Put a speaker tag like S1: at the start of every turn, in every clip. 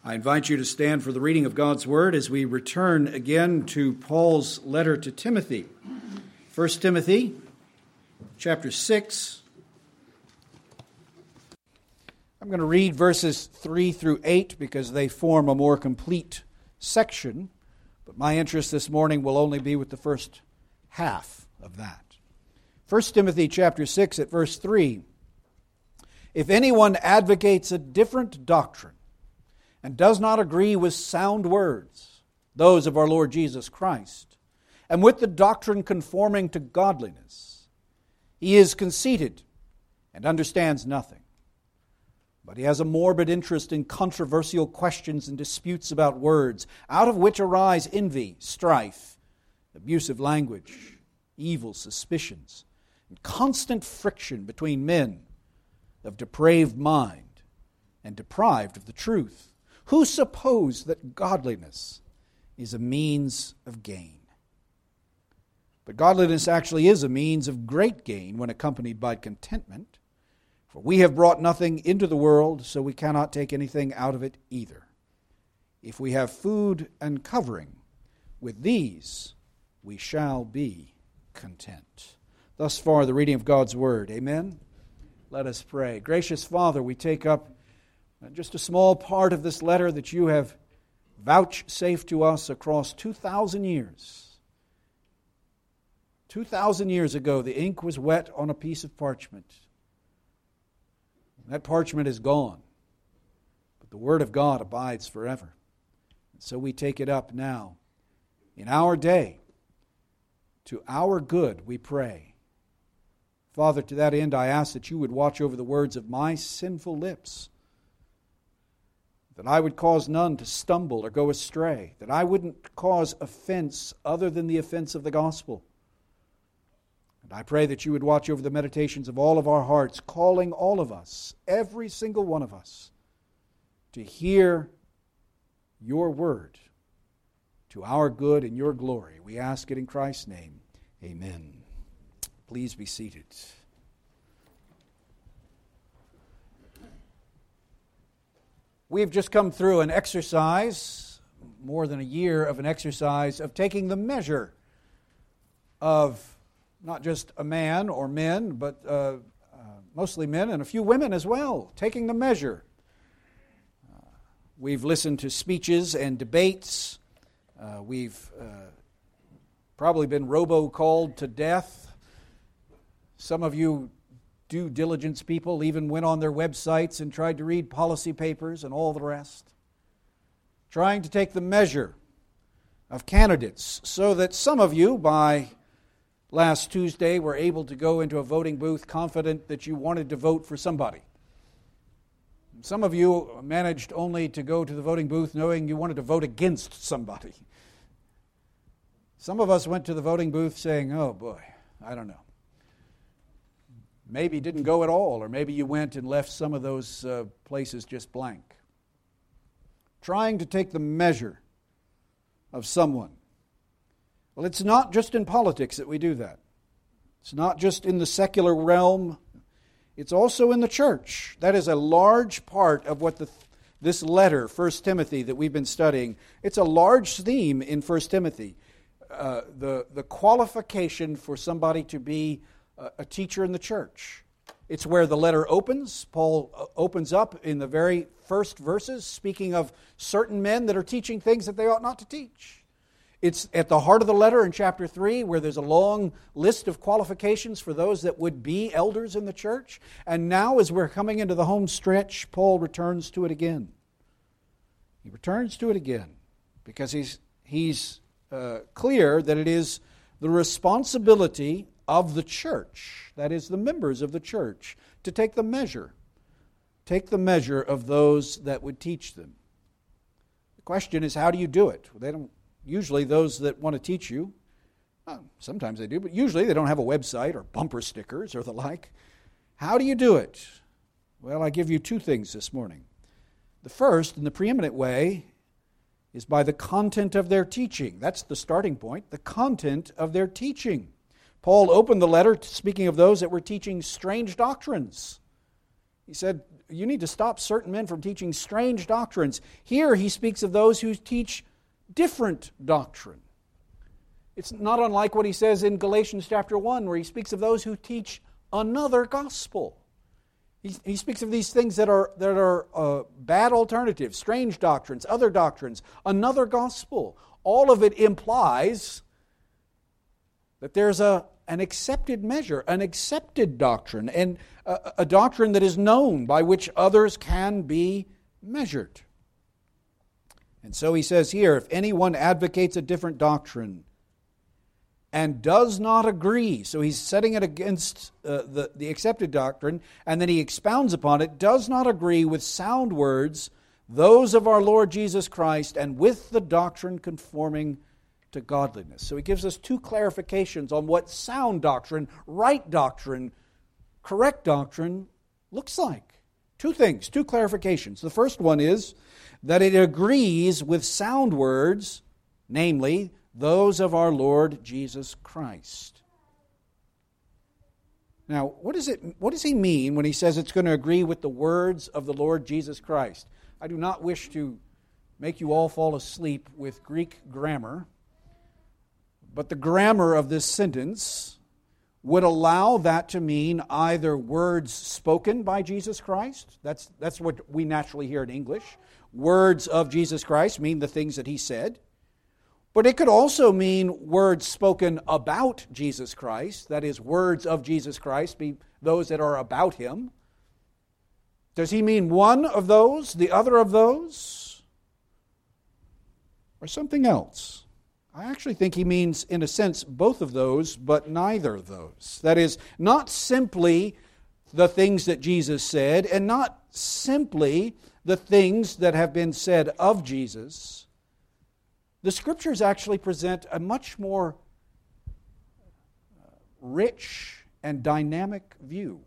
S1: I invite you to stand for the reading of God's Word as we return again to Paul's letter to Timothy. 1 Timothy, chapter 6. I'm going to read verses 3 through 8 because they form a more complete section, but my interest this morning will only be with the first half of that. 1 Timothy chapter 6 at verse 3. If anyone advocates a different doctrine and does not agree with sound words, those of our Lord Jesus Christ, and with the doctrine conforming to godliness, he is conceited and understands nothing. But he has a morbid interest in controversial questions and disputes about words, out of which arise envy, strife, abusive language, evil suspicions, and constant friction between men of depraved mind and deprived of the truth, who suppose that godliness is a means of gain. But godliness actually is a means of great gain when accompanied by contentment. For we have brought nothing into the world, so we cannot take anything out of it either. If we have food and covering, with these we shall be content. Thus far, the reading of God's Word. Amen? Let us pray. Gracious Father, we take up just a small part of this letter that you have vouchsafed to us across 2,000 years. 2,000 years ago, the ink was wet on a piece of parchment. That parchment is gone, but the Word of God abides forever. And so we take it up now. In our day, to our good we pray. Father, to that end I ask that you would watch over the words of my sinful lips, that I would cause none to stumble or go astray, that I wouldn't cause offense other than the offense of the gospel. And I pray that you would watch over the meditations of all of our hearts, calling all of us, every single one of us, to hear your word to our good and your glory. We ask it in Christ's name. Amen. Please be seated. We've just come through an exercise, more than a year of an exercise, of taking the measure of not just a man or men, but mostly men and a few women as well, taking the measure. We've listened to speeches and debates. We've probably been robo-called to death. Some of you due diligence people even went on their websites and tried to read policy papers and all the rest, trying to take the measure of candidates so that some of you, by last Tuesday, were able to go into a voting booth confident that you wanted to vote for somebody. Some of you managed only to go to the voting booth knowing you wanted to vote against somebody. Some of us went to the voting booth saying, oh boy, I don't know. Maybe didn't go at all, or maybe you went and left some of those places just blank. Trying to take the measure of someone. Well, it's not just in politics that we do that. It's not just in the secular realm. It's also in the church. That is a large part of what this letter, 1 Timothy, that we've been studying, it's a large theme in 1 Timothy. The qualification for somebody to be a teacher in the church. It's where the letter opens. Paul opens up in the very first verses, speaking of certain men that are teaching things that they ought not to teach. It's at the heart of the letter in chapter 3, where there's a long list of qualifications for those that would be elders in the church. And now, as we're coming into the home stretch, Paul returns to it again. He returns to it again because he's clear that it is the responsibility of the church, that is, the members of the church, to take the measure of those that would teach them. The question is, how do you do it? They don't. Usually those that want to teach you, sometimes they do, but usually they don't have a website or bumper stickers or the like. How do you do it? Well, I give you two things this morning. The first, in the preeminent way, is by the content of their teaching. That's the starting point, the content of their teaching. Paul opened the letter speaking of those that were teaching strange doctrines. He said, you need to stop certain men from teaching strange doctrines. Here he speaks of those who teach different doctrine. It's not unlike what he says in Galatians chapter 1, where he speaks of those who teach another gospel. He speaks of these things that are bad alternatives, strange doctrines, other doctrines, another gospel. All of it implies that there's an accepted measure, an accepted doctrine, and a doctrine that is known by which others can be measured. And so he says here, if anyone advocates a different doctrine and does not agree, so he's setting it against the accepted doctrine, and then he expounds upon it, does not agree with sound words, those of our Lord Jesus Christ, and with the doctrine conforming to godliness. So he gives us two clarifications on what sound doctrine, right doctrine, correct doctrine looks like. Two things, two clarifications. The first one is that it agrees with sound words, namely, those of our Lord Jesus Christ. Now, what does he mean when he says it's going to agree with the words of the Lord Jesus Christ? I do not wish to make you all fall asleep with Greek grammar, but the grammar of this sentence would allow that to mean either words spoken by Jesus Christ. That's what we naturally hear in English. Words of Jesus Christ mean the things that he said. But it could also mean words spoken about Jesus Christ. That is, words of Jesus Christ be those that are about him. Does he mean one of those, the other of those, or something else? I actually think he means, in a sense, both of those, but neither of those. That is, not simply the things that Jesus said, and not simply the things that have been said of Jesus. The Scriptures actually present a much more rich and dynamic view.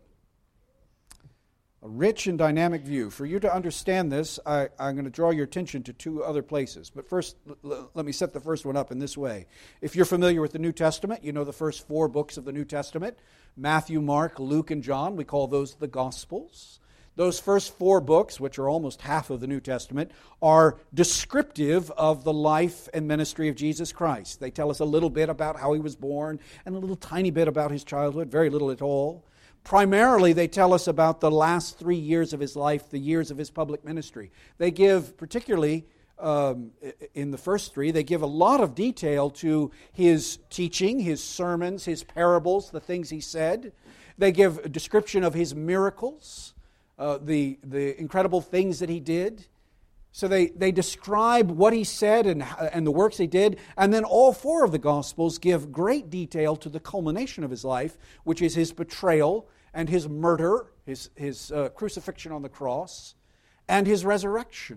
S1: A rich and dynamic view. For you to understand this, I'm going to draw your attention to two other places. But first, let me set the first one up in this way. If you're familiar with the New Testament, you know the first four books of the New Testament. Matthew, Mark, Luke, and John. We call those the Gospels. Those first four books, which are almost half of the New Testament, are descriptive of the life and ministry of Jesus Christ. They tell us a little bit about how he was born and a little tiny bit about his childhood, very little at all. Primarily, they tell us about the last 3 years of his life, the years of his public ministry. They give, particularly in the first three, they give a lot of detail to his teaching, his sermons, his parables, the things he said. They give a description of his miracles, the incredible things that he did. So they describe what he said and the works he did, and then all four of the Gospels give great detail to the culmination of his life, which is his betrayal and his murder, his crucifixion on the cross, and his resurrection.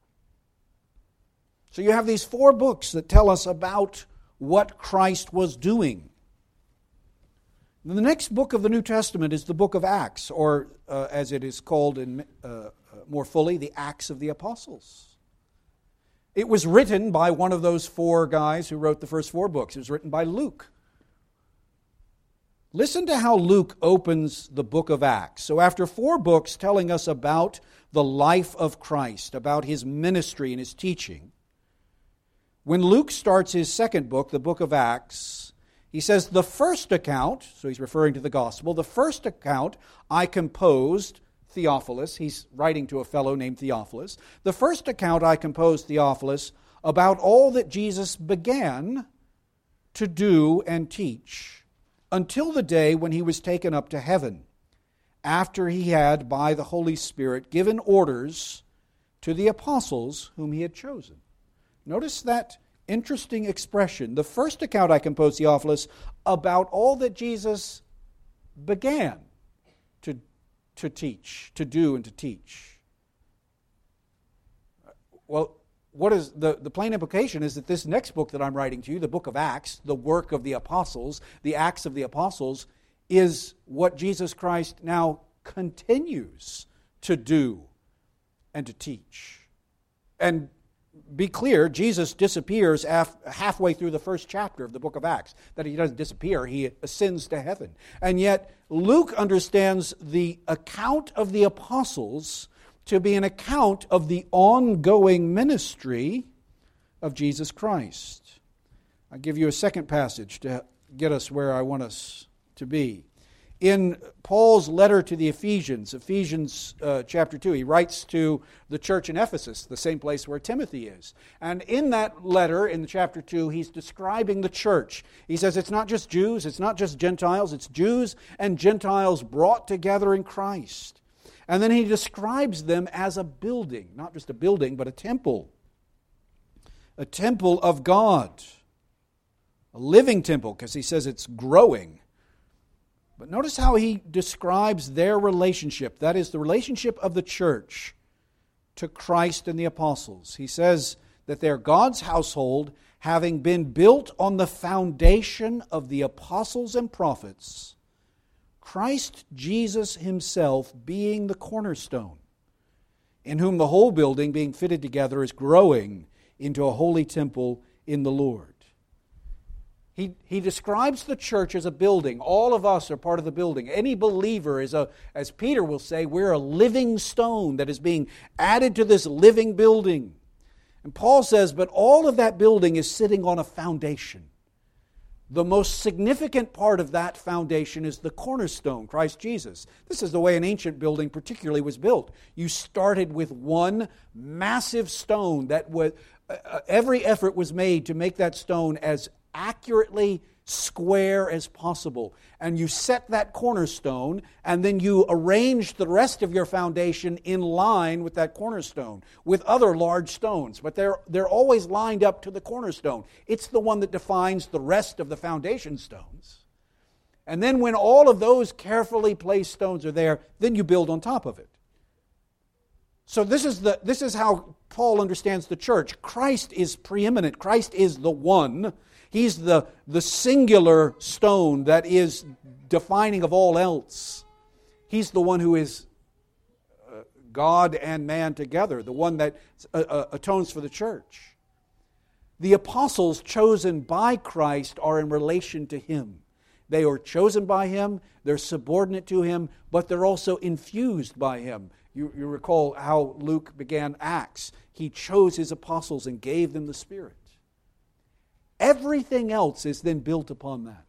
S1: So you have these four books that tell us about what Christ was doing. The next book of the New Testament is the book of Acts, or as it is called in more fully, the Acts of the Apostles. It was written by one of those four guys who wrote the first four books. It was written by Luke. Listen to how Luke opens the book of Acts. So after four books telling us about the life of Christ, about his ministry and his teaching, when Luke starts his second book, the book of Acts, he says, the first account, so he's referring to the gospel, the first account I composed, Theophilus, he's writing to a fellow named Theophilus, the first account I composed, Theophilus, about all that Jesus began to do and teach until the day when he was taken up to heaven, after he had, by the Holy Spirit, given orders to the apostles whom he had chosen. Notice that interesting expression. The first account I composed, Theophilus, about all that Jesus began to teach, to do and to teach. Well, what is the plain implication is that this next book that I'm writing to you, the book of Acts, the work of the apostles, the Acts of the Apostles, is what Jesus Christ now continues to do and to teach. And be clear, Jesus disappears halfway through the first chapter of the book of Acts. That he doesn't disappear, he ascends to heaven. And yet, Luke understands the account of the apostles to be an account of the ongoing ministry of Jesus Christ. I'll give you a second passage to get us where I want us to be. In Paul's letter to the Ephesians chapter 2, he writes to the church in Ephesus, the same place where Timothy is. And in that letter, in chapter 2, he's describing the church. He says it's not just Jews, it's not just Gentiles, it's Jews and Gentiles brought together in Christ. And then he describes them as a building, not just a building, but a temple of God, a living temple, because he says it's growing. But notice how he describes their relationship. That is the relationship of the church to Christ and the apostles. He says that they're God's household, having been built on the foundation of the apostles and prophets, Christ Jesus himself being the cornerstone, in whom the whole building being fitted together is growing into a holy temple in the Lord. He describes the church as a building. All of us are part of the building. Any believer is as Peter will say, we're a living stone that is being added to this living building. And Paul says, but all of that building is sitting on a foundation. The most significant part of that foundation is the cornerstone, Christ Jesus. This is the way an ancient building particularly was built. You started with one massive stone that was, every effort was made to make that stone as accurately square as possible. And you set that cornerstone, and then you arrange the rest of your foundation in line with that cornerstone, with other large stones. But they're always lined up to the cornerstone. It's the one that defines the rest of the foundation stones. And then when all of those carefully placed stones are there, then you build on top of it. So this is how Paul understands the church. Christ is preeminent. Christ is the one. He's the singular stone that is defining of all else. He's the one who is God and man together, the one that atones for the church. The apostles chosen by Christ are in relation to Him. They are chosen by Him, they're subordinate to Him, but they're also infused by Him. You recall how Luke began Acts. He chose His apostles and gave them the Spirit. Everything else is then built upon that.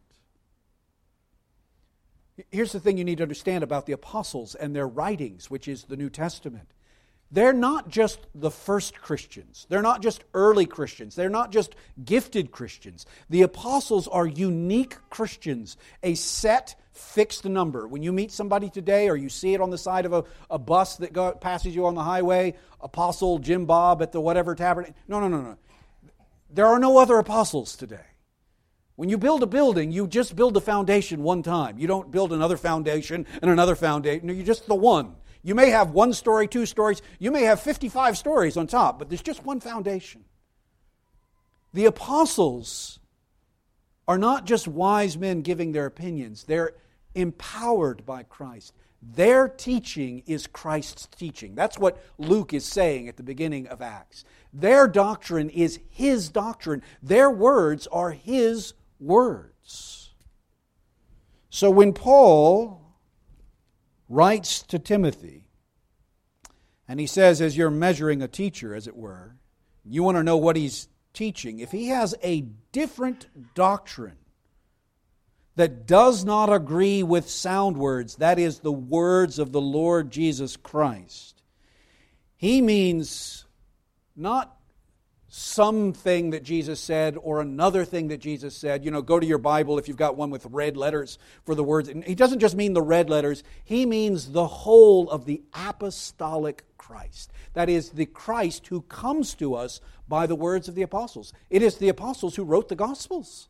S1: Here's the thing you need to understand about the apostles and their writings, which is the New Testament. They're not just the first Christians. They're not just early Christians. They're not just gifted Christians. The apostles are unique Christians, a set, fixed number. When you meet somebody today or you see it on the side of a bus that passes you on the highway, Apostle Jim Bob at the whatever tabernacle. No. There are no other apostles today. When you build a building, you just build the foundation one time. You don't build another foundation and another foundation. No, you're just the one. You may have 1 story, 2 stories. You may have 55 stories on top, but there's just one foundation. The apostles are not just wise men giving their opinions. They're empowered by Christ. Their teaching is Christ's teaching. That's what Luke is saying at the beginning of Acts. Their doctrine is His doctrine. Their words are His words. So when Paul writes to Timothy, and he says, as you're measuring a teacher, as it were, you want to know what he's teaching. If he has a different doctrine that does not agree with sound words, that is the words of the Lord Jesus Christ, he means not something that Jesus said or another thing that Jesus said. You know, go to your Bible if you've got one with red letters for the words. And he doesn't just mean the red letters. He means the whole of the apostolic Christ. That is, the Christ who comes to us by the words of the apostles. It is the apostles who wrote the Gospels.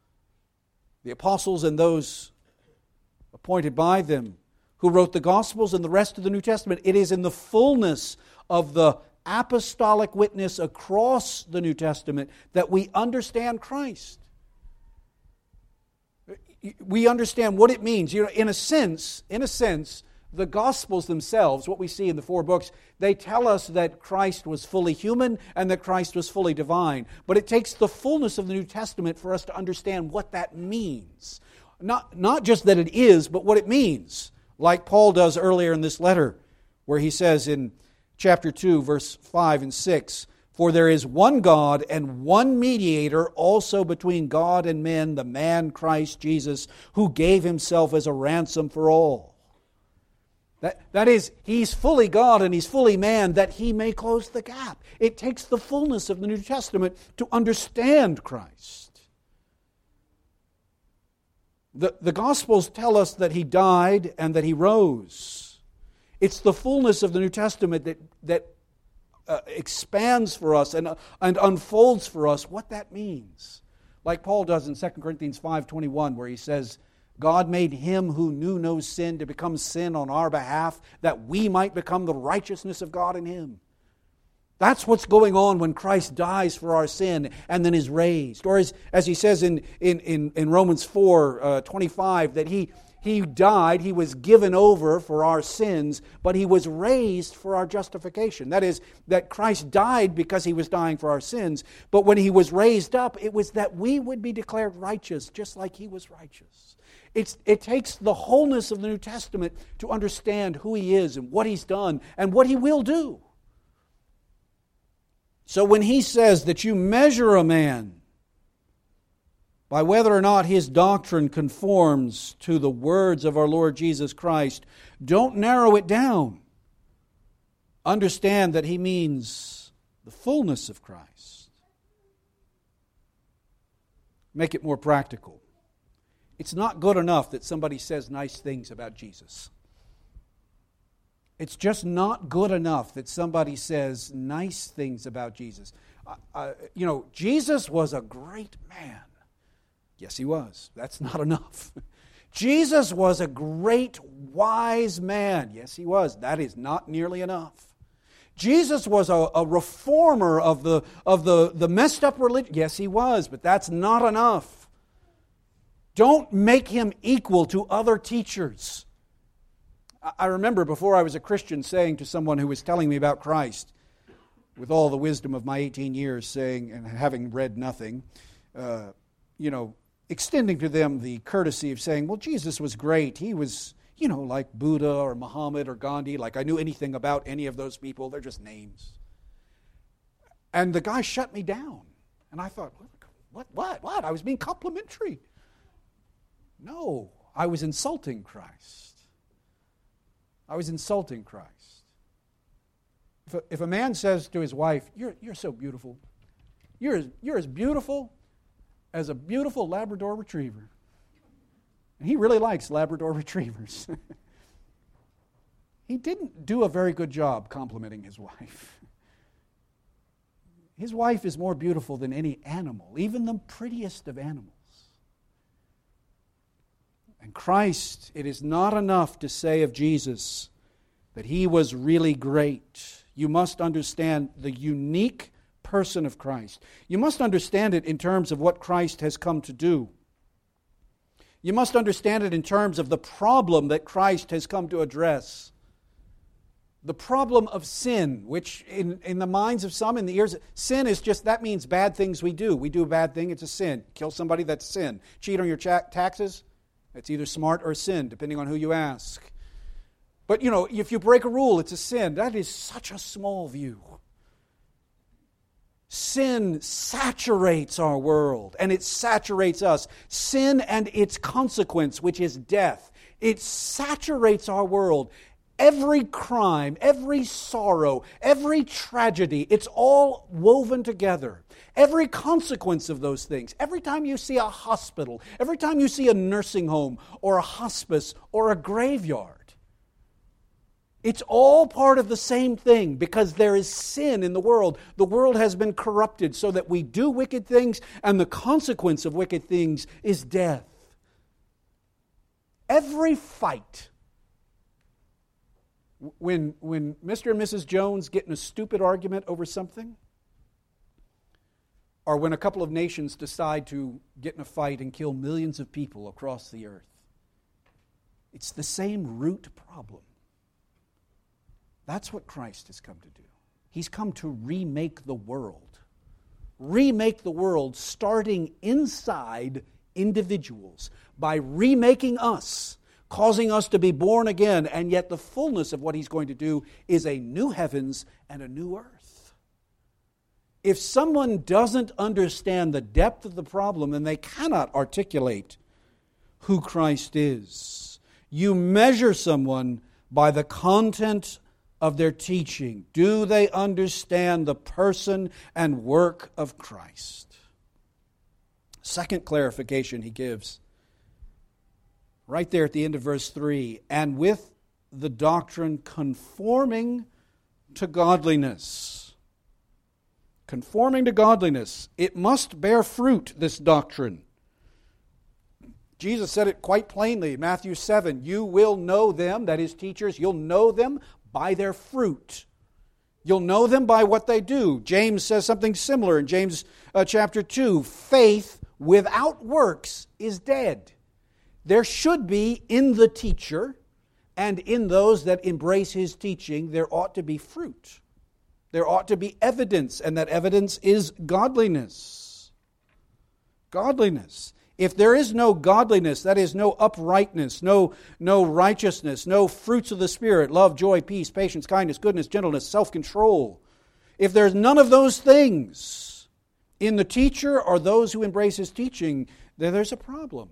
S1: The apostles and those appointed by them who wrote the Gospels and the rest of the New Testament. It is in the fullness of the apostolic witness across the New Testament that we understand Christ. We understand what it means. You know, in a sense, the Gospels themselves, what we see in the 4 books, they tell us that Christ was fully human and that Christ was fully divine. But it takes the fullness of the New Testament for us to understand what that means. Not just that it is, but what it means. Like Paul does earlier in this letter, where he says in chapter 2, verse 5 and 6, "For there is one God and one mediator also between God and men, the man Christ Jesus, who gave himself as a ransom for all." That is, He's fully God and He's fully man, that He may close the gap. It takes the fullness of the New Testament to understand Christ. The Gospels tell us that He died and that He rose. It's the fullness of the New Testament that expands for us and unfolds for us what that means. Like Paul does in 2 Corinthians 5:21, where he says, "God made Him who knew no sin to become sin on our behalf, that we might become the righteousness of God in Him." That's what's going on when Christ dies for our sin and then is raised. Or as he says in Romans 4:25, that He died, He was given over for our sins, but He was raised for our justification. That is, that Christ died because He was dying for our sins, but when He was raised up, it was that we would be declared righteous, just like He was righteous. It takes the wholeness of the New Testament to understand who He is and what He's done and what He will do. So when He says that you measure a man by whether or not his doctrine conforms to the words of our Lord Jesus Christ, don't narrow it down. Understand that He means the fullness of Christ. Make it more practical. It's not good enough that somebody says nice things about Jesus. It's just not good enough that somebody says nice things about Jesus. Jesus was a great man. Yes, He was. That's not enough. Jesus was a great, wise man. Yes, He was. That is not nearly enough. Jesus was a reformer of the messed up religion. Yes, He was, but that's not enough. Don't make Him equal to other teachers. I remember before I was a Christian saying to someone who was telling me about Christ, with all the wisdom of my 18 years, saying, and having read nothing, extending to them the courtesy of saying, well, Jesus was great. He was, like Buddha or Muhammad or Gandhi, like I knew anything about any of those people. They're just names. And the guy shut me down. And I thought, what? I was being complimentary. No, I was insulting Christ. I was insulting Christ. If a man says to his wife, you're so beautiful. You're as beautiful as a beautiful Labrador Retriever. And he really likes Labrador Retrievers. He didn't do a very good job complimenting his wife. His wife is more beautiful than any animal, even the prettiest of animals. And Christ, it is not enough to say of Jesus that He was really great. You must understand the unique person of Christ. You must understand it in terms of what Christ has come to do. You must understand it in terms of the problem that Christ has come to address. The problem of sin, which in the minds of some, in the ears, sin is just, that means bad things we do. We do a bad thing, it's a sin. Kill somebody, that's sin. Cheat on your taxes, it's either smart or sin, depending on who you ask. But, if you break a rule, it's a sin. That is such a small view. Sin saturates our world, and it saturates us. Sin and its consequence, which is death, it saturates our world. Every crime, every sorrow, every tragedy, it's all woven together. Every consequence of those things. Every time you see a hospital, every time you see a nursing home or a hospice or a graveyard, it's all part of the same thing because there is sin in the world. The world has been corrupted so that we do wicked things, and the consequence of wicked things is death. Every fight, when Mr. and Mrs. Jones get in a stupid argument over something, or when a couple of nations decide to get in a fight and kill millions of people across the earth, it's the same root problem. That's what Christ has come to do. He's come to remake the world. Remake the world starting inside individuals by remaking us, causing us to be born again, and yet the fullness of what He's going to do is a new heavens and a new earth. If someone doesn't understand the depth of the problem, then they cannot articulate who Christ is. You measure someone by the content of their teaching. Do they understand the person and work of Christ? Second clarification he gives, right there at the end of verse 3, and with the doctrine conforming to godliness. Conforming to godliness. It must bear fruit, this doctrine. Jesus said it quite plainly, Matthew 7, you will know them, that is teachers, you'll know them by their fruit. You'll know them by what they do. James says something similar in James chapter 2. Faith without works is dead. There should be in the teacher and in those that embrace his teaching, there ought to be fruit. There ought to be evidence, and that evidence is godliness. Godliness. If there is no godliness, that is, no uprightness, no righteousness, no fruits of the Spirit, love, joy, peace, patience, kindness, goodness, gentleness, self-control, if there's none of those things in the teacher or those who embrace his teaching, then there's a problem.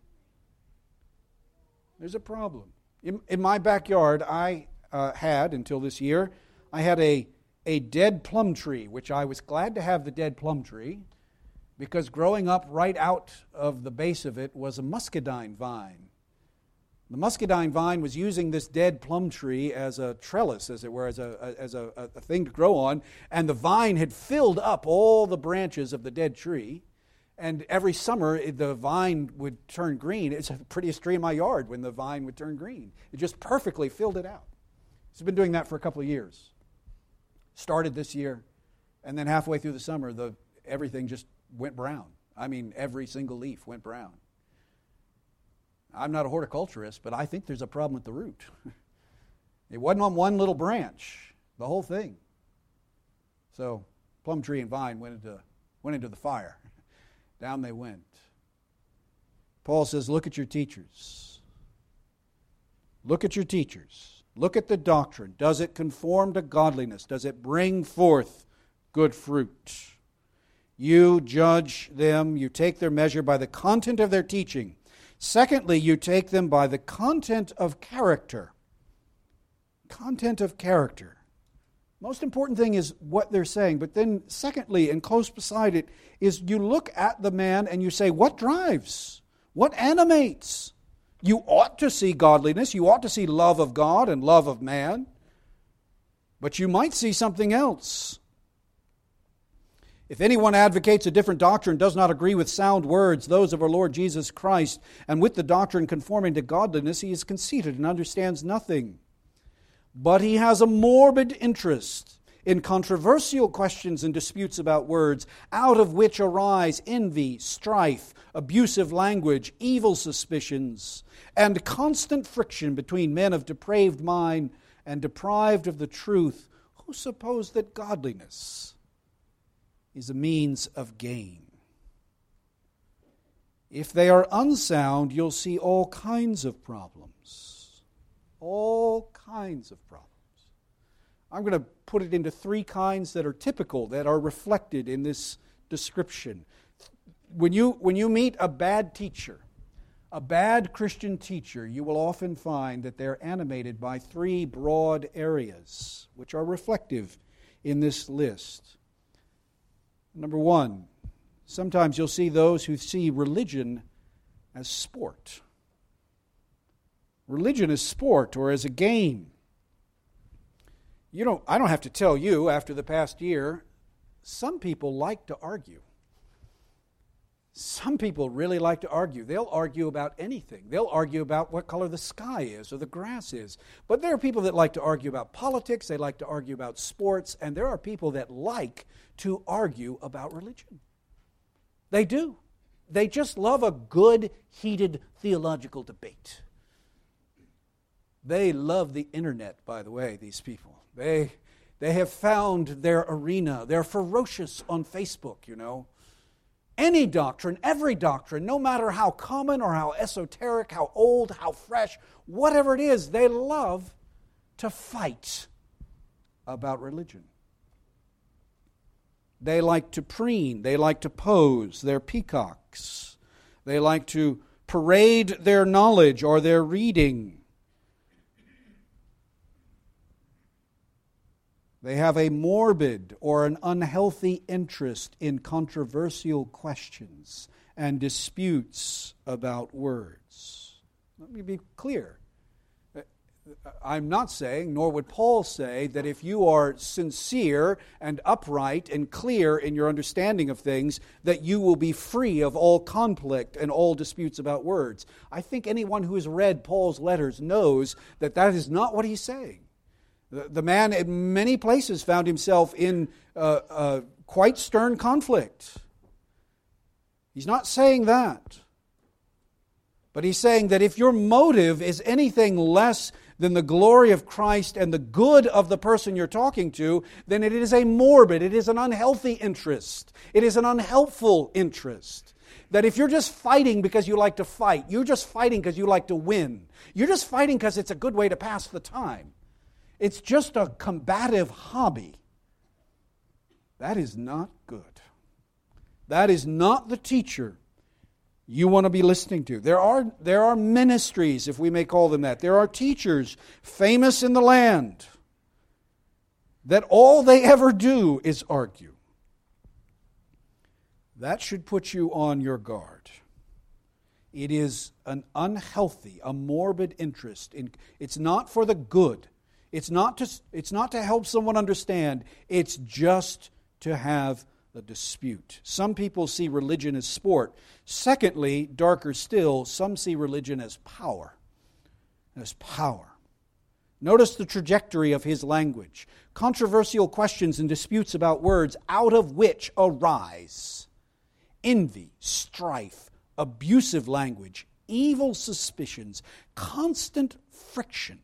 S1: There's a problem. In my backyard, I had, until this year, I had a dead plum tree, which I was glad to have the dead plum tree, because growing up right out of the base of it was a muscadine vine. The muscadine vine was using this dead plum tree as a trellis, as it were, as a thing to grow on, and the vine had filled up all the branches of the dead tree, and every summer the vine would turn green. It's the prettiest tree in my yard when the vine would turn green. It just perfectly filled it out. It's been doing that for a couple of years. Started this year, and then halfway through the summer, everything just went brown. I mean, every single leaf went brown. I'm not a horticulturist, but I think there's a problem with the root. It wasn't on one little branch, the whole thing. So, plum tree and vine went into the fire. Down they went. Paul says, look at your teachers. Look at your teachers. Look at the doctrine. Does it conform to godliness? Does it bring forth good fruit? You judge them, you take their measure by the content of their teaching. Secondly, you take them by the content of character. Content of character. Most important thing is what they're saying. But then secondly, and close beside it, is you look at the man and you say, what drives? What animates? You ought to see godliness. You ought to see love of God and love of man. But you might see something else. If anyone advocates a different doctrine, does not agree with sound words, those of our Lord Jesus Christ, and with the doctrine conforming to godliness, he is conceited and understands nothing. But he has a morbid interest in controversial questions and disputes about words, out of which arise envy, strife, abusive language, evil suspicions, and constant friction between men of depraved mind and deprived of the truth, who suppose that godliness is a means of gain. If they are unsound, you'll see all kinds of problems. All kinds of problems. I'm going to put it into three kinds that are typical, that are reflected in this description. When you meet a bad teacher, a bad Christian teacher, you will often find that they're animated by three broad areas, which are reflective in this list. Number one, sometimes you'll see those who see religion as sport. Religion as sport or as a game. I don't have to tell you, after the past year, some people like to argue. Some people really like to argue. They'll argue about anything. They'll argue about what color the sky is or the grass is. But there are people that like to argue about politics, they like to argue about sports, and there are people that like to argue about religion. They do. They just love a good, heated theological debate. They love the internet, by the way, these people. They have found their arena. They're ferocious on Facebook, you know. Any doctrine, every doctrine, no matter how common or how esoteric, how old, how fresh, whatever it is, they love to fight about religion. They like to preen. They like to pose. They're peacocks. They like to parade their knowledge or their reading. They have a morbid or an unhealthy interest in controversial questions and disputes about words. Let me be clear. I'm not saying, nor would Paul say, that if you are sincere and upright and clear in your understanding of things, that you will be free of all conflict and all disputes about words. I think anyone who has read Paul's letters knows that that is not what he's saying. The man in many places found himself in quite stern conflict. He's not saying that. But he's saying that if your motive is anything less than the glory of Christ and the good of the person you're talking to, then it is a morbid, it is an unhealthy interest. It is an unhelpful interest. That if you're just fighting because you like to fight, you're just fighting because you like to win, you're just fighting because it's a good way to pass the time, it's just a combative hobby, that is not good. That is not the teacher you want to be listening to. There are ministries, if we may call them that. There are teachers famous in the land that all they ever do is argue. That should put you on your guard. It is an unhealthy, a morbid interest. It's not for the good. It's not to help someone understand. It's just to have a dispute. Some people see religion as sport. Secondly, darker still, some see religion as power. As power. Notice the trajectory of his language. Controversial questions and disputes about words, out of which arise envy, strife, abusive language, evil suspicions, constant friction.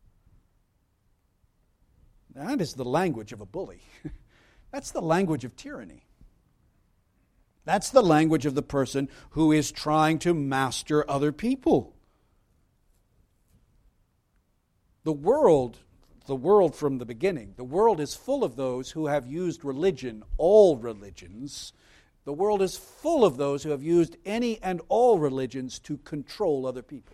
S1: That is the language of a bully. That's the language of tyranny. That's the language of the person who is trying to master other people. The world from the beginning, the world is full of those who have used religion, all religions. The world is full of those who have used any and all religions to control other people.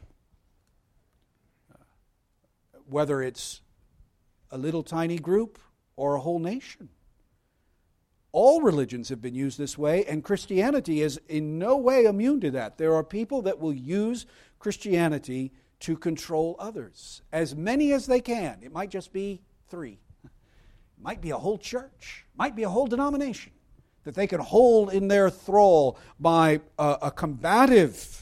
S1: Whether it's a little tiny group or a whole nation. All religions have been used this way, and Christianity is in no way immune to that. There are people that will use Christianity to control others, as many as they can. It might just be 3. It might be a whole church. It might be a whole denomination that they can hold in their thrall by a combative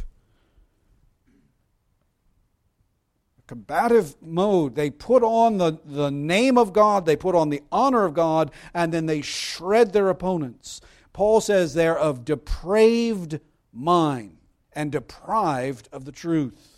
S1: mode. They put on the name of God, they put on the honor of God, and then they shred their opponents. Paul says they're of depraved mind and deprived of the truth.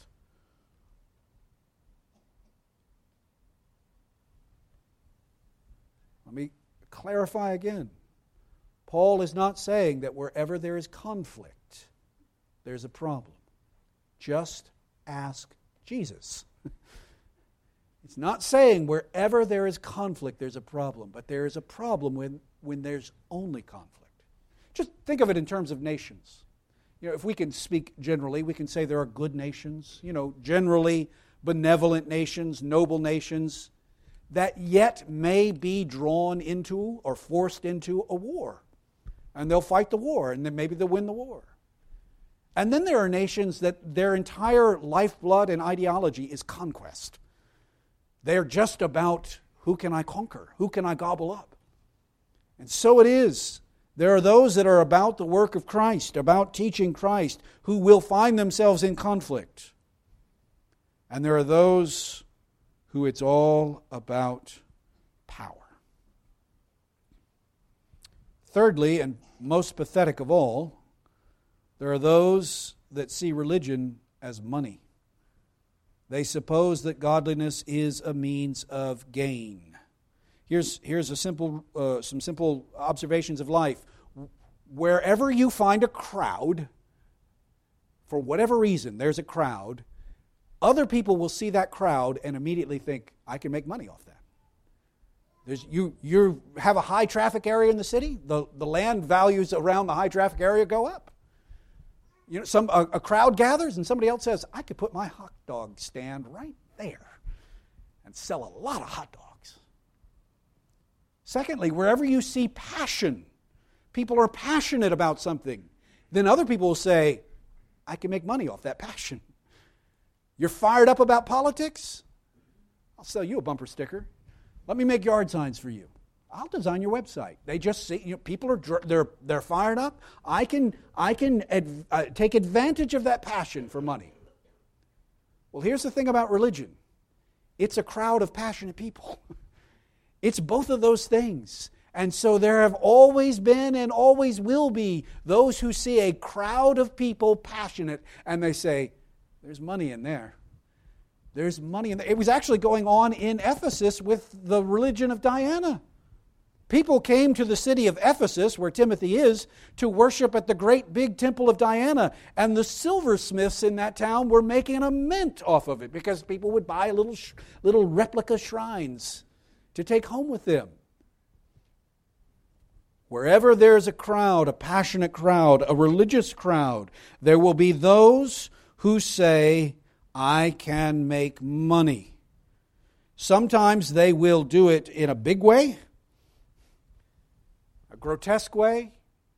S1: Let me clarify again. Paul is not saying that wherever there is conflict, there's a problem. Just ask Jesus. It's not saying wherever there is conflict, there's a problem, but there is a problem when there's only conflict. Just think of it in terms of nations. You know, if we can speak generally, we can say there are good nations, generally benevolent nations, noble nations, that yet may be drawn into or forced into a war. And they'll fight the war, and then maybe they'll win the war. And then there are nations that their entire lifeblood and ideology is conquest. They're just about, who can I conquer? Who can I gobble up? And so it is. There are those that are about the work of Christ, about teaching Christ, who will find themselves in conflict. And there are those who it's all about power. Thirdly, and most pathetic of all, there are those that see religion as money. They suppose that godliness is a means of gain. Here's some simple observations of life. Wherever you find a crowd, for whatever reason, there's a crowd, other people will see that crowd and immediately think, I can make money off that. You have a high traffic area in the city, the land values around the high traffic area go up. A crowd gathers and somebody else says, I could put my hot dog stand right there and sell a lot of hot dogs. Secondly, wherever you see passion, people are passionate about something, then other people will say, I can make money off that passion. You're fired up about politics? I'll sell you a bumper sticker. Let me make yard signs for you. I'll design your website. They just see, people are they're fired up. I can take advantage of that passion for money. Well, here's the thing about religion. It's a crowd of passionate people. It's both of those things. And so there have always been and always will be those who see a crowd of people passionate and they say, there's money in there. There's money in there. It was actually going on in Ephesus with the religion of Diana. People came to the city of Ephesus, where Timothy is, to worship at the great big temple of Diana. And the silversmiths in that town were making a mint off of it because people would buy little replica shrines to take home with them. Wherever there's a crowd, a passionate crowd, a religious crowd, there will be those who say, I can make money. Sometimes they will do it in a big way, a grotesque way.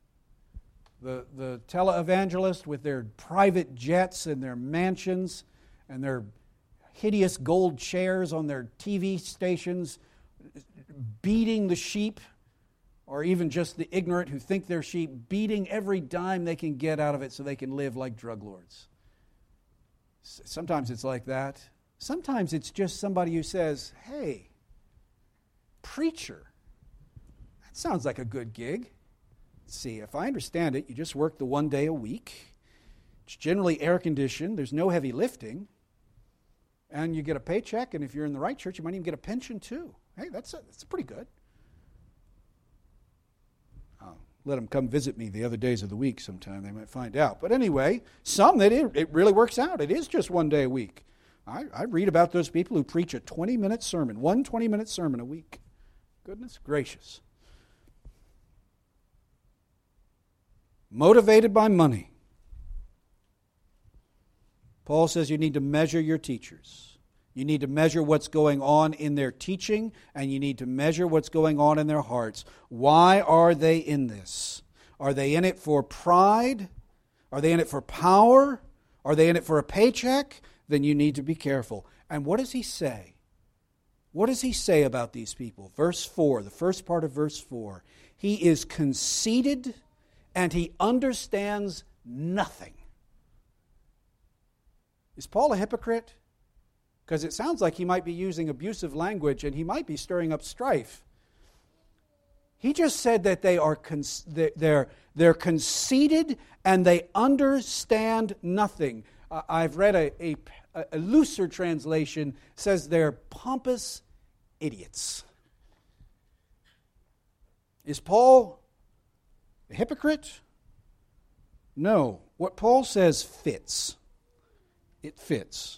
S1: The televangelist with their private jets and their mansions and their hideous gold chairs on their TV stations, beating the sheep, or even just the ignorant who think they're sheep, beating every dime they can get out of it so they can live like drug lords. Sometimes it's like that. Sometimes it's just somebody who says, hey, preacher, that sounds like a good gig. Let's see, if I understand it, you just work the 1 day a week. It's generally air-conditioned. There's no heavy lifting. And you get a paycheck, and if you're in the right church, you might even get a pension too. Hey, that's pretty good. Let them come visit me the other days of the week sometime. They might find out. But anyway, it really works out. It is just 1 day a week. I read about those people who preach a 20-minute sermon, 20-minute sermon a week. Goodness gracious. Motivated by money. Paul says you need to measure your teachers. You need to measure what's going on in their teaching, and you need to measure what's going on in their hearts. Why are they in this? Are they in it for pride? Are they in it for power? Are they in it for a paycheck? Then you need to be careful. And what does he say? What does he say about these people? Verse 4, the first part of verse 4. He is conceited and he understands nothing. Is Paul a hypocrite? Because it sounds like he might be using abusive language and he might be stirring up strife. He just said that they're conceited and they understand nothing. I've read a looser translation, says they're pompous idiots. Is Paul a hypocrite? No. What Paul says fits. It fits.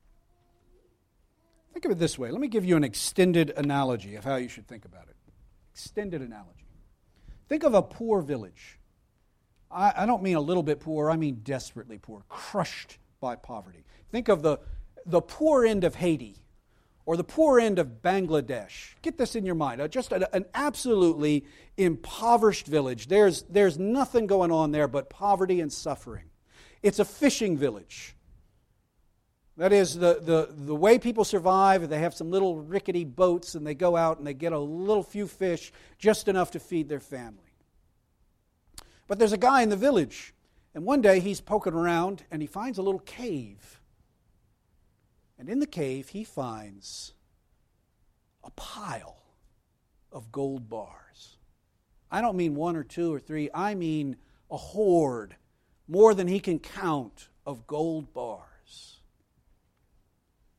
S1: Think of it this way. Let me give you an extended analogy of how you should think about it. Extended analogy. Think of a poor village. I don't mean a little bit poor, I mean desperately poor, crushed by poverty. Think of the poor end of Haiti or the poor end of Bangladesh. Get this in your mind. Just an absolutely impoverished village. There's nothing going on there but poverty and suffering. It's a fishing village. That is, the way people survive, they have some little rickety boats and they go out and they get a little few fish, just enough to feed their family. But there's a guy in the village, and one day he's poking around and he finds a little cave. And in the cave he finds a pile of gold bars. I don't mean 1 or 2 or 3, I mean a hoard, more than he can count, of gold bars.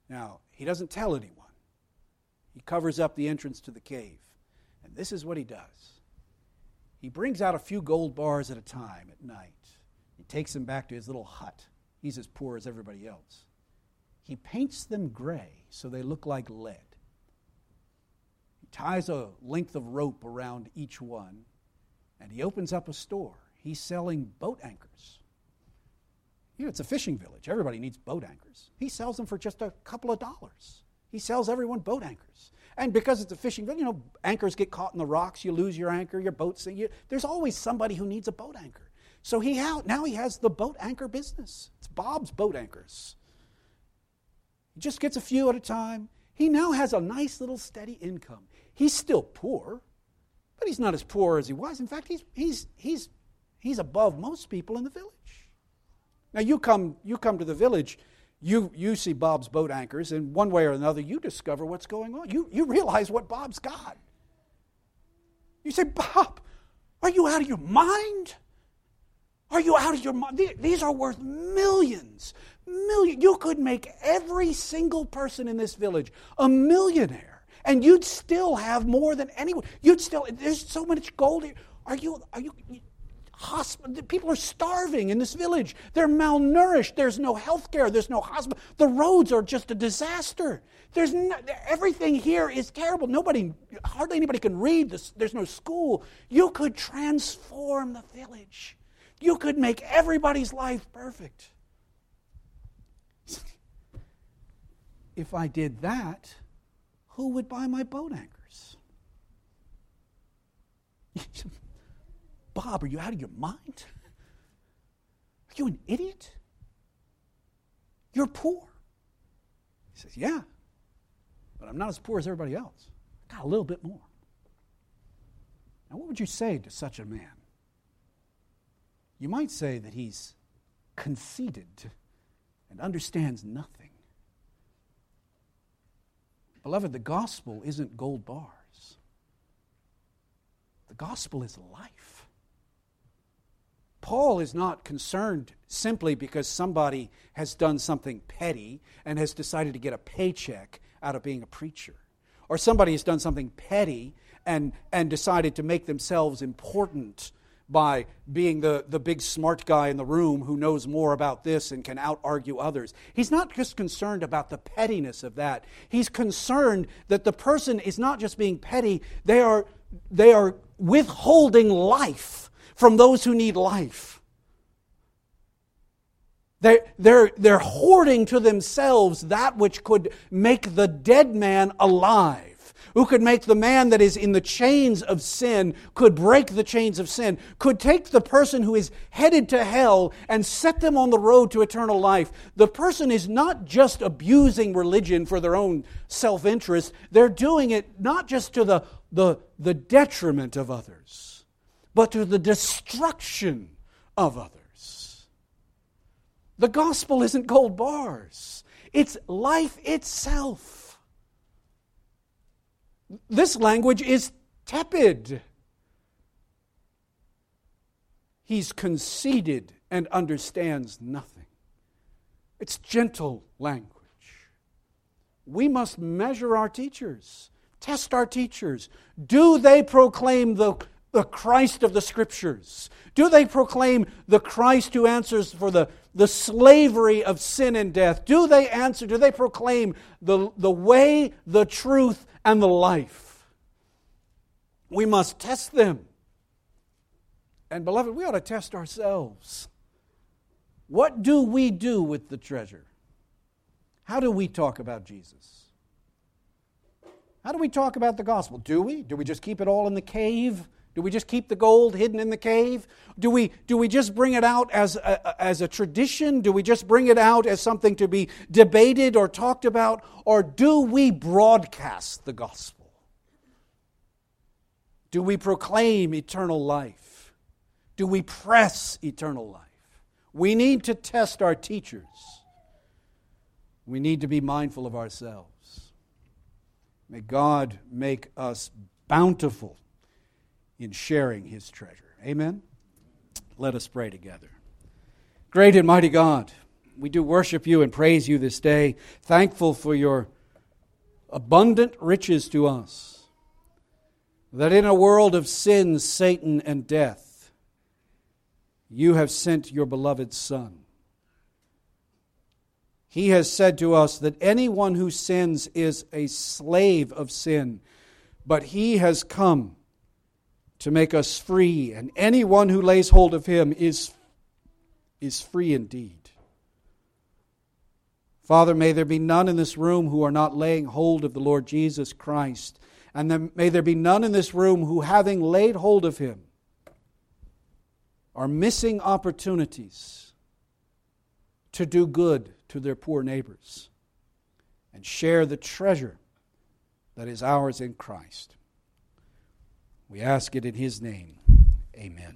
S1: Now, he doesn't tell anyone. He covers up the entrance to the cave. And this is what he does. He brings out a few gold bars at a time at night. He takes them back to his little hut. He's as poor as everybody else. He paints them gray so they look like lead. He ties a length of rope around each one, and he opens up a store. He's selling boat anchors. You know, it's a fishing village. Everybody needs boat anchors. He sells them for just a couple of dollars. He sells everyone boat anchors. And because it's a fishing village, you know, anchors get caught in the rocks. You lose your anchor, your boat sinks. There's always somebody who needs a boat anchor. So now he has the boat anchor business. It's Bob's Boat Anchors. He just gets a few at a time. He now has a nice little steady income. He's still poor, but he's not as poor as he was. In fact, he's above most people in the village. Now you come to the village, you see Bob's Boat Anchors, and one way or another you discover what's going on. You realize what Bob's got. You say, Bob, are you out of your mind? Are you out of your mind? These are worth millions. You could make every single person in this village a millionaire, and you'd still have more than anyone. There's so much gold here. People are starving in this village. They're malnourished. There's no health care. There's no hospital. The roads are just a disaster. Everything here is terrible. Hardly anybody can read. There's no school. You could transform the village. You could make everybody's life perfect. If I did that, who would buy my boat anchors? Bob, are you out of your mind? Are you an idiot? You're poor. He says, yeah, but I'm not as poor as everybody else. I got a little bit more. Now, what would you say to such a man? You might say that he's conceited and understands nothing. Beloved, the gospel isn't gold bars. The gospel is life. Paul is not concerned simply because somebody has done something petty and has decided to get a paycheck out of being a preacher. Or somebody has done something petty and decided to make themselves important by being the big smart guy in the room who knows more about this and can out-argue others. He's not just concerned about the pettiness of that. He's concerned that the person is not just being petty, they are withholding life from those who need life. They're hoarding to themselves that which could make the dead man alive. Who could make the man that is in the chains of sin, could break the chains of sin, could take the person who is headed to hell and set them on the road to eternal life. The person is not just abusing religion for their own self-interest. They're doing it not just to the detriment of others, but to the destruction of others. The gospel isn't gold bars. It's life itself. This language is tepid. He's conceited and understands nothing. It's gentle language. We must measure our teachers, test our teachers. Do they proclaim the Christ of the Scriptures? Do they proclaim the Christ who answers for the slavery of sin and death? Do they proclaim the way, the truth, and the life? We must test them. And beloved, we ought to test ourselves. What do we do with the treasure? How do we talk about Jesus? How do we talk about the gospel? Do we? Do we just keep it all in the cave? Do we just keep the gold hidden in the cave? Do we just bring it out as a tradition? Do we just bring it out as something to be debated or talked about? Or do we broadcast the gospel? Do we proclaim eternal life? Do we press eternal life? We need to test our teachers. We need to be mindful of ourselves. May God make us bountiful in sharing His treasure. Amen? Let us pray together. Great and mighty God, we do worship you and praise you this day, thankful for your abundant riches to us, that in a world of sin, Satan, and death, you have sent your beloved Son. He has said to us that anyone who sins is a slave of sin, but He has come to make us free, and anyone who lays hold of Him is free indeed. Father, may there be none in this room who are not laying hold of the Lord Jesus Christ, and then may there be none in this room who, having laid hold of Him, are missing opportunities to do good to their poor neighbors and share the treasure that is ours in Christ. We ask it in His name. Amen.